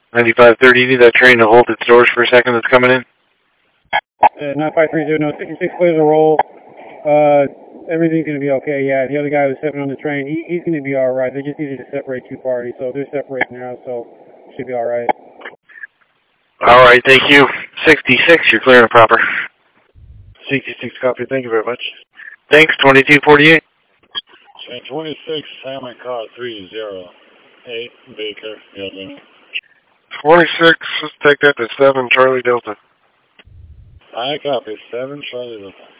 9530, you need that train to hold its doors for a second that's coming in? 9530, no, 66 clears a roll. Everything's going to be okay, yeah. The other guy who's stepping on the train, he's going to be alright. They just needed to separate two parties, so they're separating now, so should be alright. Alright, thank you. 66, you're clearing proper. 66 copy, thank you very much. Thanks, 2248. Train 26, Hammond car 308, Baker, Building. 26, let's take that to 7 Charlie Delta. I copy, 7 Charlie Delta.